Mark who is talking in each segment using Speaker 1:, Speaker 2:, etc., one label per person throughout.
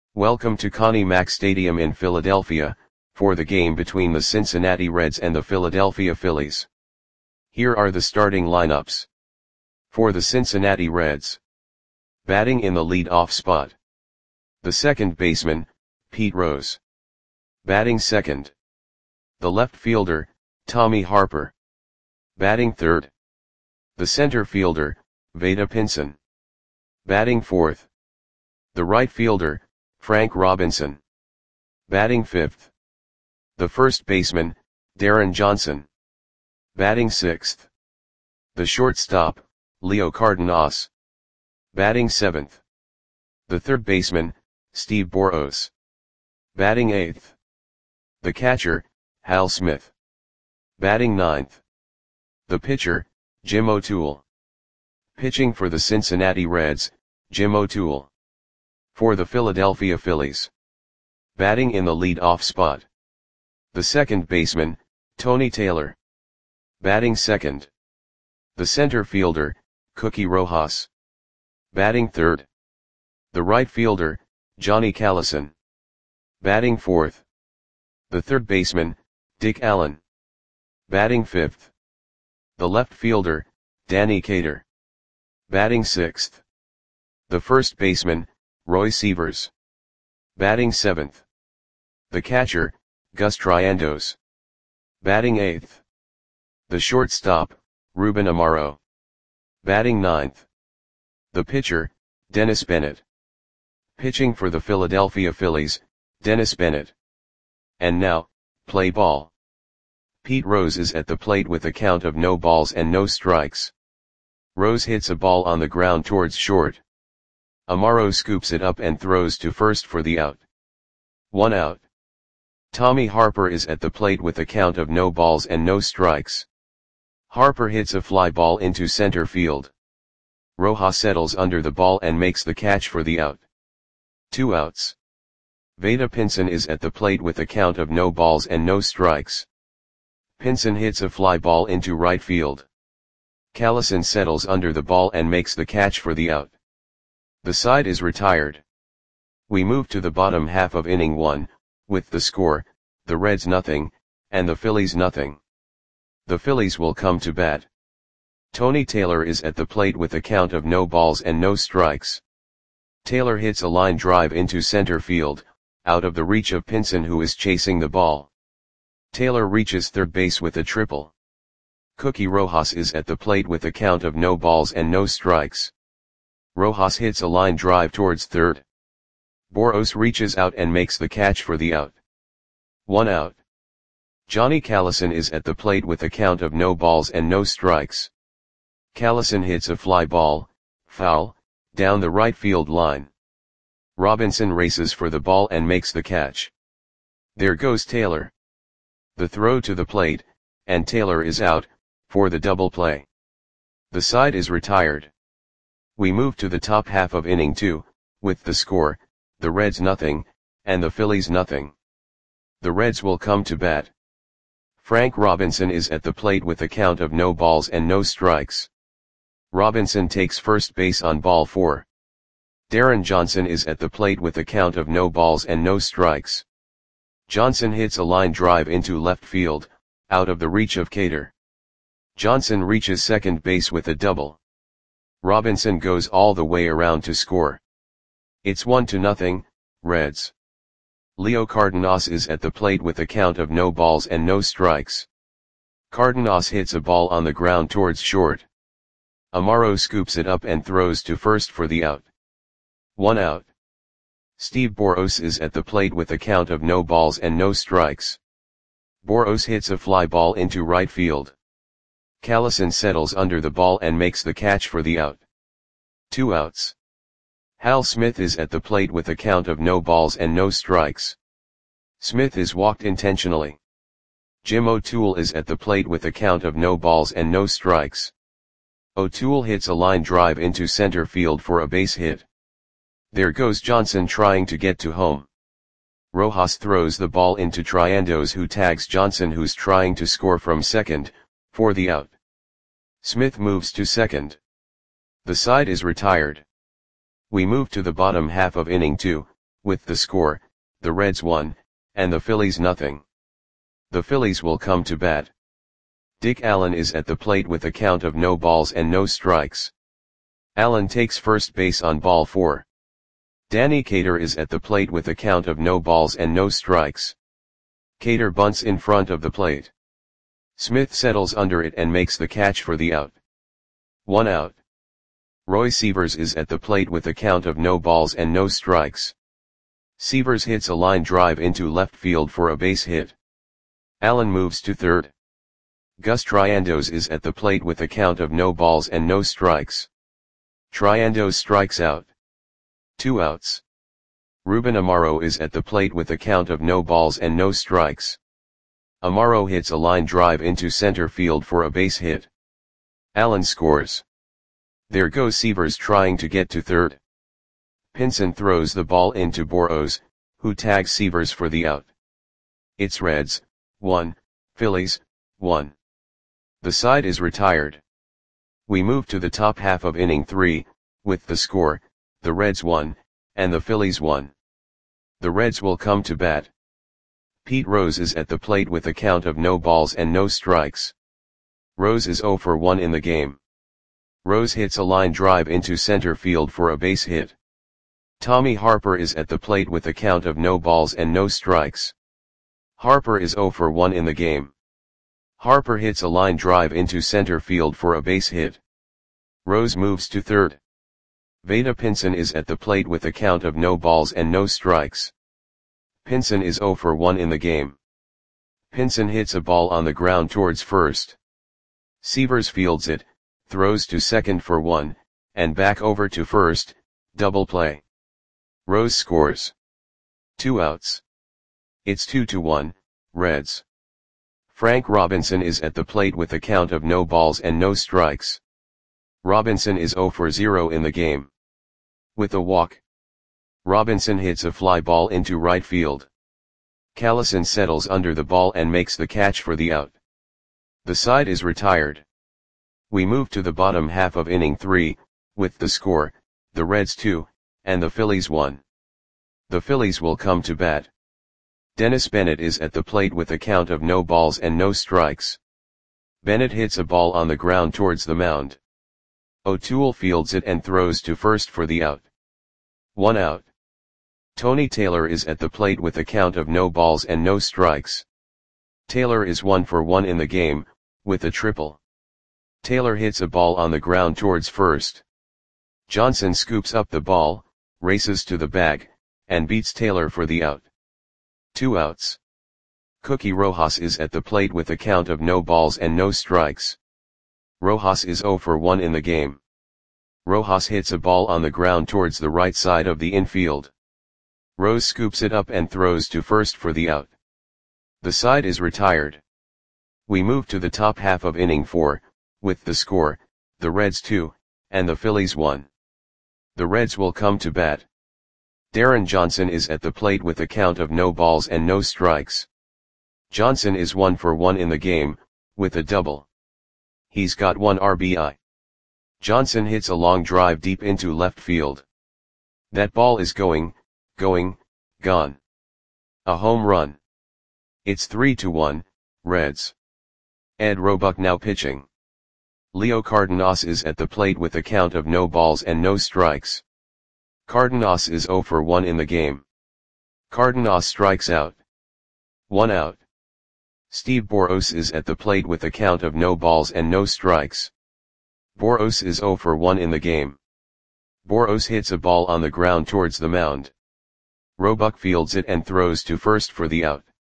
Speaker 1: Welcome to Connie Mack Stadium in Philadelphia, for the game between the Cincinnati Reds and the Philadelphia Phillies. Here are the starting lineups. For the Cincinnati Reds. Batting in the lead-off spot. The second baseman, Pete Rose. Batting second. The left fielder, Tommy Harper. Batting third. The center fielder, Vada Pinson. Batting fourth. The right fielder, Frank Robinson. Batting fifth. The first baseman, Darren Johnson. Batting sixth. The shortstop, Leo Cardenas. Batting seventh. The third baseman, Steve Boros. Batting eighth. The catcher, Hal Smith. Batting ninth. The pitcher, Jim O'Toole. Pitching for the Cincinnati Reds, Jim O'Toole. For the Philadelphia Phillies. Batting in the lead-off spot. The second baseman, Tony Taylor. Batting second. The center fielder, Cookie Rojas. Batting third. The right fielder, Johnny Callison. Batting fourth. The third baseman, Dick Allen. Batting fifth. The left fielder, Danny Cater. Batting sixth. The first baseman, Roy Sievers. Batting seventh. The catcher, Gus Triandos. Batting eighth. The shortstop, Ruben Amaro. Batting ninth. The pitcher, Dennis Bennett. Pitching for the Philadelphia Phillies, Dennis Bennett. And now, play ball. Pete Rose is at the plate with a count of no balls and no strikes. Rose hits a ball on the ground towards short. Amaro scoops it up and throws to first for the out. 1 out. Tommy Harper is at the plate with a count of no balls and no strikes. Harper hits a fly ball into center field. Rojas settles under the ball and makes the catch for the out. 2 outs. Vada Pinson is at the plate with a count of no balls and no strikes. Pinson hits a fly ball into right field. Callison settles under the ball and makes the catch for the out. The side is retired. We move to the bottom half of inning 1, with the score, the Reds nothing, and the Phillies nothing. The Phillies will come to bat. Tony Taylor is at the plate with a count of no balls and no strikes. Taylor hits a line drive into center field, out of the reach of Pinson who is chasing the ball. Taylor reaches third base with a triple. Cookie Rojas is at the plate with a count of no balls and no strikes. Rojas hits a line drive towards third. Boros reaches out and makes the catch for the out. 1 out. Johnny Callison is at the plate with a count of no balls and no strikes. Callison hits a fly ball, foul, down the right field line. Robinson races for the ball and makes the catch. There goes Taylor. The throw to the plate, and Taylor is out, for the double play. The side is retired. We move to the top half of inning 2, with the score, the Reds nothing, and the Phillies nothing. The Reds will come to bat. Frank Robinson is at the plate with a count of no balls and no strikes. Robinson takes first base on ball 4. Darren Johnson is at the plate with a count of no balls and no strikes. Johnson hits a line drive into left field, out of the reach of Cater. Johnson reaches second base with a double. Robinson goes all the way around to score. It's 1-0, Reds. Leo Cardenas is at the plate with a count of no balls and no strikes. Cardenas hits a ball on the ground towards short. Amaro scoops it up and throws to first for the out. 1 out. Steve Boros is at the plate with a count of no balls and no strikes. Boros hits a fly ball into right field. Callison settles under the ball and makes the catch for the out. 2 outs. Hal Smith is at the plate with a count of no balls and no strikes. Smith is walked intentionally. Jim O'Toole is at the plate with a count of no balls and no strikes. O'Toole hits a line drive into center field for a base hit. There goes Johnson trying to get to home. Rojas throws the ball into Triandos who tags Johnson who's trying to score from second, for the out. Smith moves to second. The side is retired. We move to the bottom half of inning 2, with the score, the Reds 1, and the Phillies nothing. The Phillies will come to bat. Dick Allen is at the plate with a count of no balls and no strikes. Allen takes first base on ball 4. Danny Cater is at the plate with a count of no balls and no strikes. Cater bunts in front of the plate. Smith settles under it and makes the catch for the out. 1 out. Roy Sievers is at the plate with a count of no balls and no strikes. Sievers hits a line drive into left field for a base hit. Allen moves to third. Gus Triandos is at the plate with a count of no balls and no strikes. Triandos strikes out. 2 outs. Ruben Amaro is at the plate with a count of no balls and no strikes. Amaro hits a line drive into center field for a base hit. Allen scores. There goes Sievers trying to get to third. Pinson throws the ball into Boros, who tags Sievers for the out. It's Reds 1, Phillies 1. The side is retired. We move to the top half of inning 3, with the score, the Reds 1, and the Phillies 1. The Reds will come to bat. Pete Rose is at the plate with a count of no balls and no strikes. Rose is 0 for 1 in the game. Rose hits a line drive into center field for a base hit. Tommy Harper is at the plate with a count of no balls and no strikes. Harper is 0 for 1 in the game. Harper hits a line drive into center field for a base hit. Rose moves to third. Vada Pinson is at the plate with a count of no balls and no strikes. Pinson is 0 for 1 in the game. Pinson hits a ball on the ground towards first. Sievers fields it, throws to second for 1, and back over to first, double play. Rose scores. 2 outs. It's 2-1, Reds. Frank Robinson is at the plate with a count of no balls and no strikes. Robinson is 0 for 0 in the game. With a walk, Robinson hits a fly ball into right field. Callison settles under the ball and makes the catch for the out. The side is retired. We move to the bottom half of inning 3, with the score, the Reds 2, and the Phillies 1. The Phillies will come to bat. Dennis Bennett is at the plate with a count of no balls and no strikes. Bennett hits a ball on the ground towards the mound. O'Toole fields it and throws to first for the out. 1 out. Tony Taylor is at the plate with a count of no balls and no strikes. Taylor is 1 for 1 in the game, with a triple. Taylor hits a ball on the ground towards first. Johnson scoops up the ball, races to the bag, and beats Taylor for the out. 2 outs. Cookie Rojas is at the plate with a count of no balls and no strikes. Rojas is 0 for 1 in the game. Rojas hits a ball on the ground towards the right side of the infield. Rose scoops it up and throws to first for the out. The side is retired. We move to the top half of inning 4, with the score, the Reds 2, and the Phillies 1. The Reds will come to bat. Darren Johnson is at the plate with a count of no balls and no strikes. Johnson is 1 for 1 in the game, with a double. He's got 1 RBI. Johnson hits a long drive deep into left field. That ball is going, gone. A home run. It's 3-1, Reds. Ed Roebuck now pitching. Leo Cardenas is at the plate with a count of no balls and no strikes. Cardenas is 0 for 1 in the game. Cardenas strikes out. 1 out. Steve Boros is at the plate with a count of no balls and no strikes. Boros is 0 for 1 in the game. Boros hits a ball on the ground towards the mound. Roebuck fields it and throws to first for the out.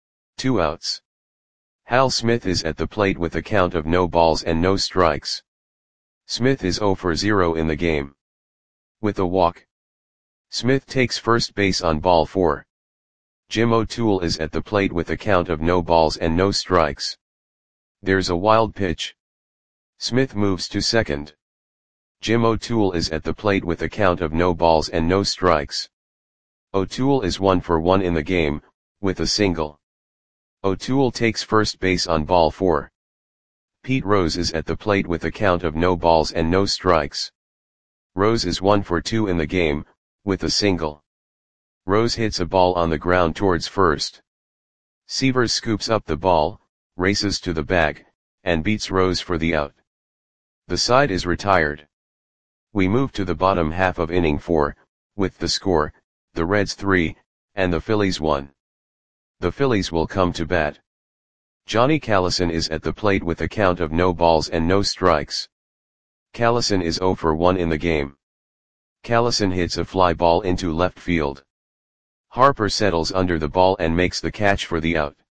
Speaker 1: 2 outs. Hal Smith is at the plate with a count of no balls and no strikes. Smith is 0 for 0 in the game. With a walk, Smith takes first base on ball 4. Jim O'Toole is at the plate with a count of no balls and no strikes. There's a wild pitch. Smith moves to second. Jim O'Toole is at the plate with a count of no balls and no strikes. O'Toole is 1 for 1 in the game, with a single. O'Toole takes first base on ball 4. Pete Rose is at the plate with a count of no balls and no strikes. Rose is 1 for 2 in the game, with a single. Rose hits a ball on the ground towards first. Sievers scoops up the ball, races to the bag, and beats Rose for the out. The side is retired. We move to the bottom half of inning 4, with the score, the Reds 3, and the Phillies 1. The Phillies will come to bat. Johnny Callison is at the plate with a count of no balls and no strikes. Callison is 0 for 1 in the game. Callison hits a fly ball into left field. Harper settles under the ball and makes the catch for the out.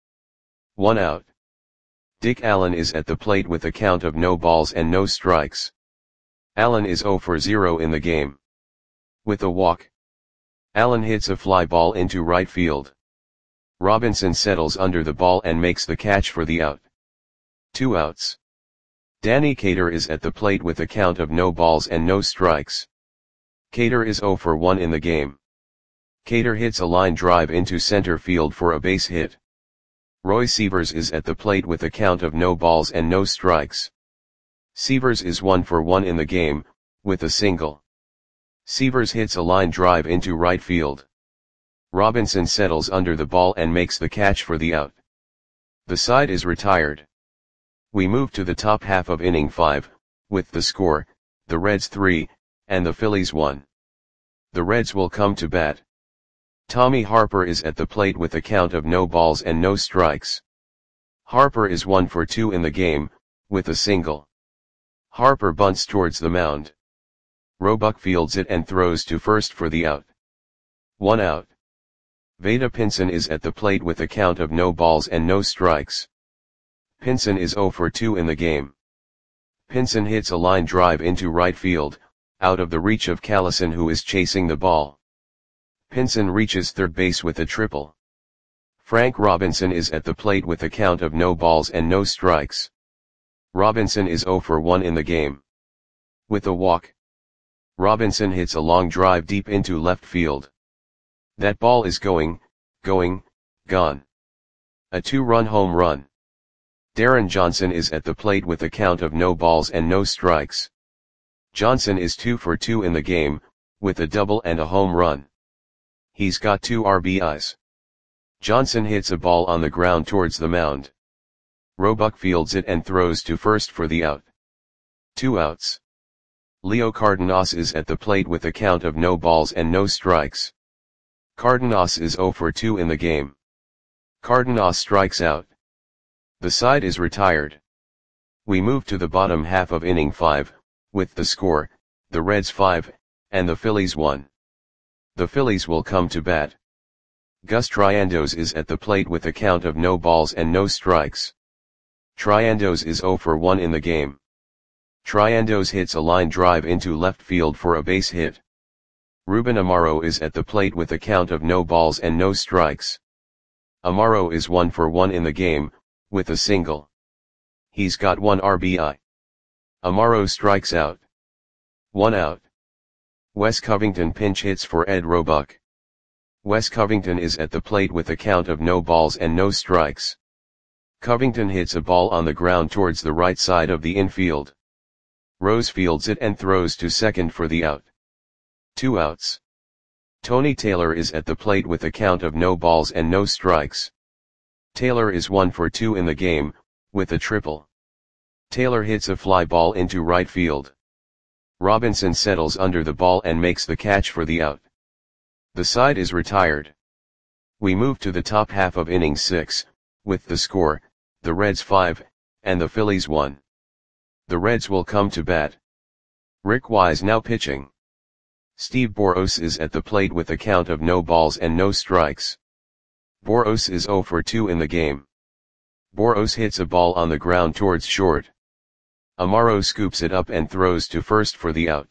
Speaker 1: 1 out. Dick Allen is at the plate with a count of no balls and no strikes. Allen is 0 for 0 in the game. With a walk, Allen hits a fly ball into right field. Robinson settles under the ball and makes the catch for the out. 2 outs. Danny Cater is at the plate with a count of no balls and no strikes. Cater is 0 for 1 in the game. Cater hits a line drive into center field for a base hit. Roy Sievers is at the plate with a count of no balls and no strikes. Sievers is 1 for 1 in the game, with a single. Sievers hits a line drive into right field. Robinson settles under the ball and makes the catch for the out. The side is retired. We move to the top half of inning 5, with the score, the Reds 3, and the Phillies 1. The Reds will come to bat. Tommy Harper is at the plate with a count of no balls and no strikes. Harper is 1 for 2 in the game, with a single. Harper bunts towards the mound. Roebuck fields it and throws to first for the out. 1 out. Vada Pinson is at the plate with a count of no balls and no strikes. Pinson is 0 for 2 in the game. Pinson hits a line drive into right field, out of the reach of Callison who is chasing the ball. Pinson reaches third base with a triple. Frank Robinson is at the plate with a count of no balls and no strikes. Robinson is 0 for 1 in the game. With a walk, Robinson hits a long drive deep into left field. That ball is gone. A 2-run home run. Darren Johnson is at the plate with a count of no balls and no strikes. Johnson is 2 for 2 in the game, with a double and a home run. He's got 2 RBIs. Johnson hits a ball on the ground towards the mound. Roebuck fields it and throws to first for the out. 2 outs. Leo Cardenas is at the plate with a count of no balls and no strikes. Cardenas is 0 for 2 in the game. Cardenas strikes out. The side is retired. We move to the bottom half of inning 5, with the score, the Reds 5, and the Phillies 1. The Phillies will come to bat. Gus Triandos is at the plate with a count of no balls and no strikes. Triandos is 0 for 1 in the game. Triandos hits a line drive into left field for a base hit. Ruben Amaro is at the plate with a count of no balls and no strikes. Amaro is 1 for 1 in the game, with a single. He's got 1 RBI. Amaro strikes out. 1 out. Wes Covington pinch hits for Ed Roebuck. Wes Covington is at the plate with a count of no balls and no strikes. Covington hits a ball on the ground towards the right side of the infield. Rose fields it and throws to second for the out. 2 outs. Tony Taylor is at the plate with a count of no balls and no strikes. Taylor is 1 for 2 in the game, with a triple. Taylor hits a fly ball into right field. Robinson settles under the ball and makes the catch for the out. The side is retired. We move to the top half of inning 6, with the score, the Reds 5, and the Phillies 1. The Reds will come to bat. Rick Wise now pitching. Steve Boros is at the plate with a count of no balls and no strikes. Boros is 0 for 2 in the game. Boros hits a ball on the ground towards short. Amaro scoops it up and throws to first for the out.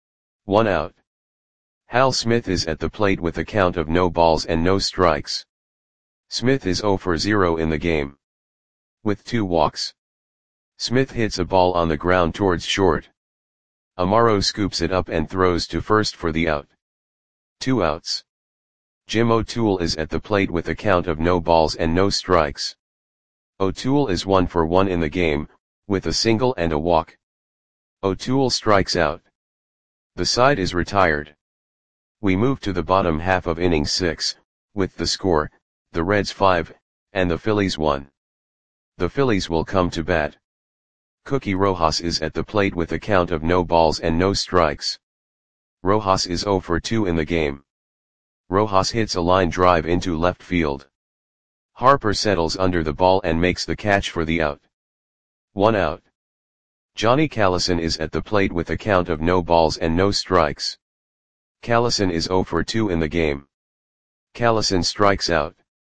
Speaker 1: 1 out. Hal Smith is at the plate with a count of no balls and no strikes. Smith is 0 for 0 in the game. With 2 walks. Smith hits a ball on the ground towards short. Amaro scoops it up and throws to first for the out. 2 outs. Jim O'Toole is at the plate with a count of no balls and no strikes. O'Toole is 1 for 1 in the game, with a single and a walk. O'Toole strikes out. The side is retired. We move to the bottom half of inning 6, with the score, the Reds 5, and the Phillies 1. The Phillies will come to bat. Cookie Rojas is at the plate with a count of no balls and no strikes. Rojas is 0 for 2 in the game. Rojas hits a line drive into left field. Harper settles under the ball and makes the catch for the out. 1 out. Johnny Callison is at the plate with a count of no balls and no strikes. Callison is 0 for 2 in the game. Callison strikes out.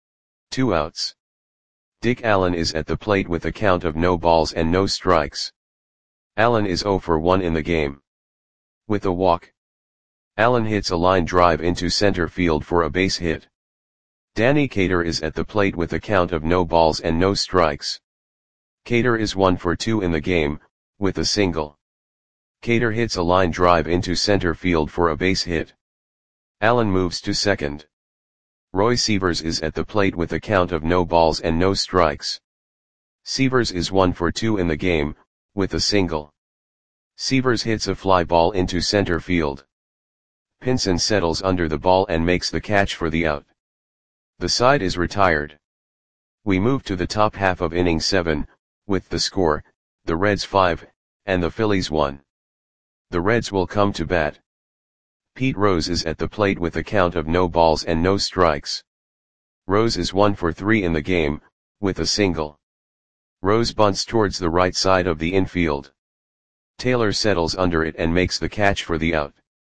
Speaker 1: 2 outs. Dick Allen is at the plate with a count of no balls and no strikes. Allen is 0 for 1 in the game. With a walk. Allen hits a line drive into center field for a base hit. Danny Cater is at the plate with a count of no balls and no strikes. Cater is 1 for 2 in the game, with a single. Cater hits a line drive into center field for a base hit. Allen moves to second. Roy Sievers is at the plate with a count of no balls and no strikes. Sievers is 1 for 2 in the game, with a single. Sievers hits a fly ball into center field. Pinson settles under the ball and makes the catch for the out. The side is retired. We move to the top half of inning 7, with the score, the Reds 5, and the Phillies 1. The Reds will come to bat. Pete Rose is at the plate with a count of no balls and no strikes. Rose is 1 for 3 in the game, with a single. Rose bunts towards the right side of the infield. Taylor settles under it and makes the catch for the out.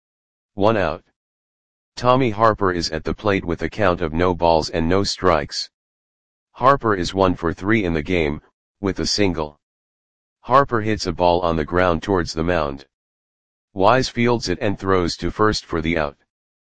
Speaker 1: 1 out. Tommy Harper is at the plate with a count of no balls and no strikes. Harper is 1 for 3 in the game, with a single. Harper hits a ball on the ground towards the mound. Wise fields it and throws to first for the out.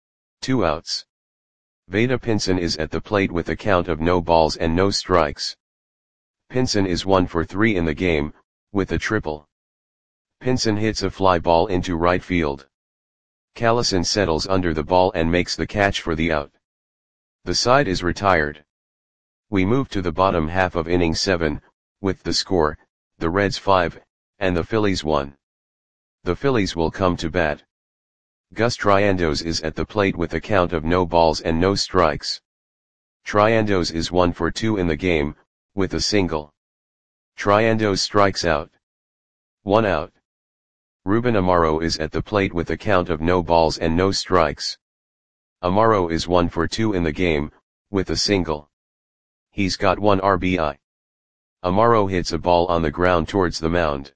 Speaker 1: 2 outs. Vada Pinson is at the plate with a count of no balls and no strikes. Pinson is 1 for 3 in the game, with a triple. Pinson hits a fly ball into right field. Callison settles under the ball and makes the catch for the out. The side is retired. We move to the bottom half of inning 7, with the score, the Reds 5, and the Phillies 1. The Phillies will come to bat. Gus Triandos is at the plate with a count of no balls and no strikes. Triandos is 1 for 2 in the game, with a single. Triandos strikes out. 1 out. Ruben Amaro is at the plate with a count of no balls and no strikes. Amaro is 1 for 2 in the game, with a single. He's got 1 RBI. Amaro hits a ball on the ground towards the mound.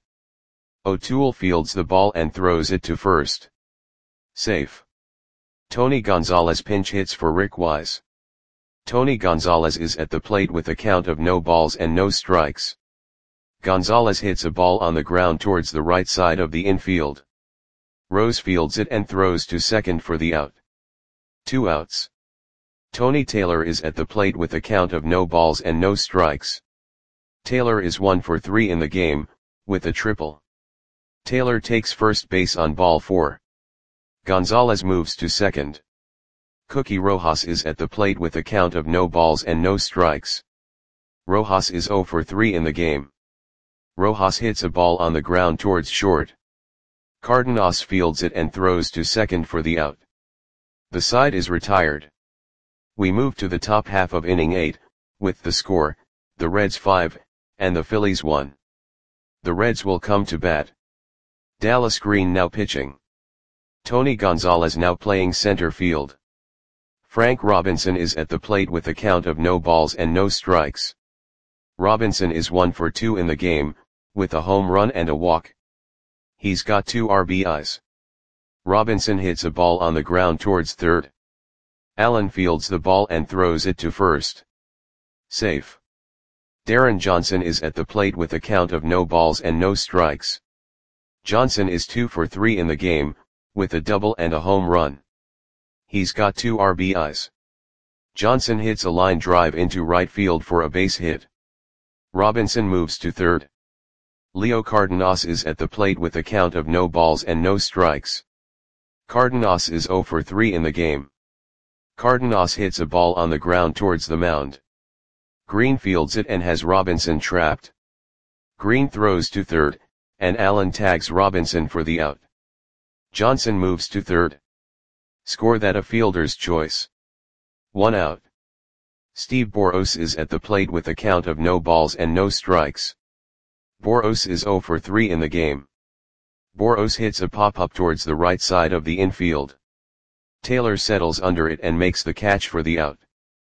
Speaker 1: O'Toole fields the ball and throws it to first. Safe. Tony Gonzalez pinch hits for Rick Wise. Tony Gonzalez is at the plate with a count of no balls and no strikes. Gonzalez hits a ball on the ground towards the right side of the infield. Rose fields it and throws to second for the out. 2 outs. Tony Taylor is at the plate with a count of no balls and no strikes. Taylor is 1 for 3 in the game, with a triple. Taylor takes first base on ball 4. Gonzalez moves to second. Cookie Rojas is at the plate with a count of no balls and no strikes. Rojas is 0 for 3 in the game. Rojas hits a ball on the ground towards short. Cardenas fields it and throws to second for the out. The side is retired. We move to the top half of inning 8, with the score, the Reds 5, and the Phillies 1. The Reds will come to bat. Dallas Green now pitching. Tony Gonzalez now playing center field. Frank Robinson is at the plate with a count of no balls and no strikes. Robinson is 1 for 2 in the game, with a home run and a walk. He's got 2 RBIs. Robinson hits a ball on the ground towards third. Allen fields the ball and throws it to first. Safe. Darren Johnson is at the plate with a count of no balls and no strikes. Johnson is 2 for 3 in the game, with a double and a home run. He's got 2 RBIs. Johnson hits a line drive into right field for a base hit. Robinson moves to third. Leo Cardenas is at the plate with a count of no balls and no strikes. Cardenas is 0 for 3 in the game. Cardenas hits a ball on the ground towards the mound. Green fields it and has Robinson trapped. Green throws to third, and Allen tags Robinson for the out. Johnson moves to third. Score that a fielder's choice. 1 out. Steve Boros is at the plate with a count of no balls and no strikes. Boros is 0 for 3 in the game. Boros hits a pop-up towards the right side of the infield. Taylor settles under it and makes the catch for the out.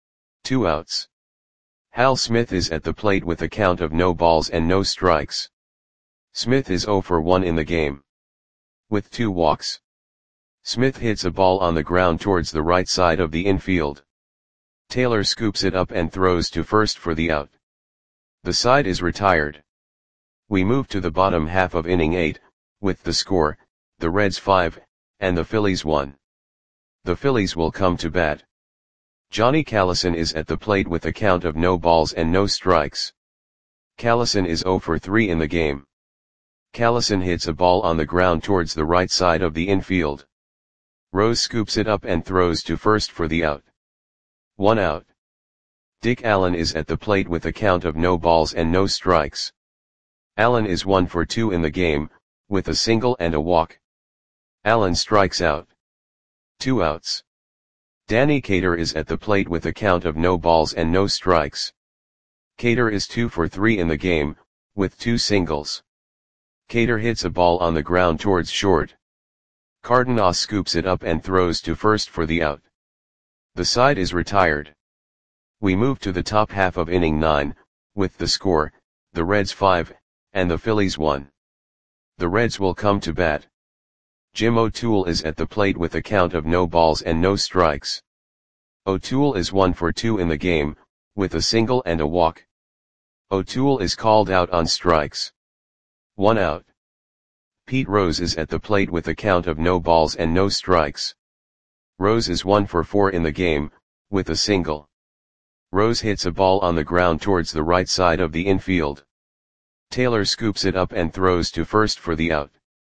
Speaker 1: 2 outs. Hal Smith is at the plate with a count of no balls and no strikes. Smith is 0 for 1 in the game. With 2 walks. Smith hits a ball on the ground towards the right side of the infield. Taylor scoops it up and throws to first for the out. The side is retired. We move to the bottom half of inning 8, with the score, the Reds 5, and the Phillies 1. The Phillies will come to bat. Johnny Callison is at the plate with a count of no balls and no strikes. Callison is 0 for 3 in the game. Callison hits a ball on the ground towards the right side of the infield. Rose scoops it up and throws to first for the out. 1 out. Dick Allen is at the plate with a count of no balls and no strikes. Allen is 1 for 2 in the game, with a single and a walk. Allen strikes out. 2 outs. Danny Cater is at the plate with a count of no balls and no strikes. Cater is 2 for 3 in the game, with 2 singles. Cater hits a ball on the ground towards short. Cardenas scoops it up and throws to first for the out. The side is retired. We move to the top half of inning 9, with the score, the Reds 5, and the Phillies 1. The Reds will come to bat. Jim O'Toole is at the plate with a count of no balls and no strikes. O'Toole is 1 for 2 in the game, with a single and a walk. O'Toole is called out on strikes. 1 out. Pete Rose is at the plate with a count of no balls and no strikes. Rose is 1 for 4 in the game, with a single. Rose hits a ball on the ground towards the right side of the infield. Taylor scoops it up and throws to first for the out.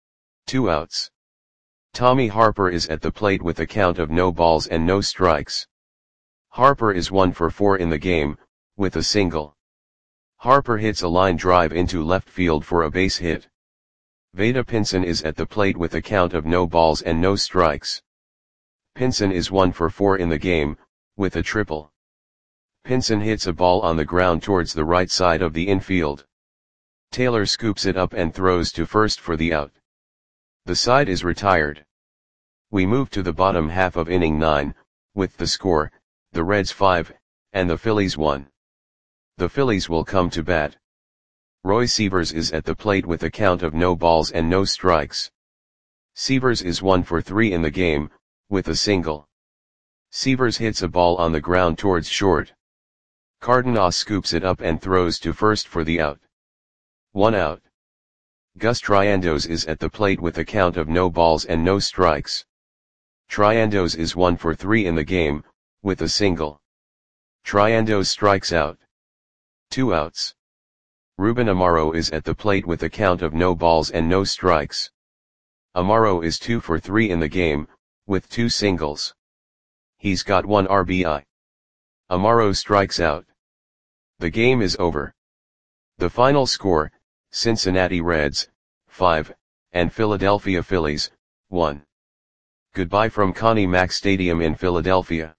Speaker 1: 2 outs. Tommy Harper is at the plate with a count of no balls and no strikes. Harper is 1 for 4 in the game, with a single. Harper hits a line drive into left field for a base hit. Vada Pinson is at the plate with a count of no balls and no strikes. Pinson is 1 for 4 in the game, with a triple. Pinson hits a ball on the ground towards the right side of the infield. Taylor scoops it up and throws to first for the out. The side is retired. We move to the bottom half of inning 9, with the score, the Reds 5, and the Phillies 1. The Phillies will come to bat. Roy Sievers is at the plate with a count of no balls and no strikes. Sievers is 1 for 3 in the game, with a single. Sievers hits a ball on the ground towards short. Cardenas scoops it up and throws to first for the out. 1 out. Gus Triandos is at the plate with a count of no balls and no strikes. Triandos is 1 for 3 in the game, with a single. Triandos strikes out. 2 outs. Ruben Amaro is at the plate with a count of no balls and no strikes. Amaro is 2 for 3 in the game, with 2 singles. He's got 1 RBI. Amaro strikes out. The game is over. The final score, Cincinnati Reds, 5, and Philadelphia Phillies, 1. Goodbye from Connie Mack Stadium in Philadelphia.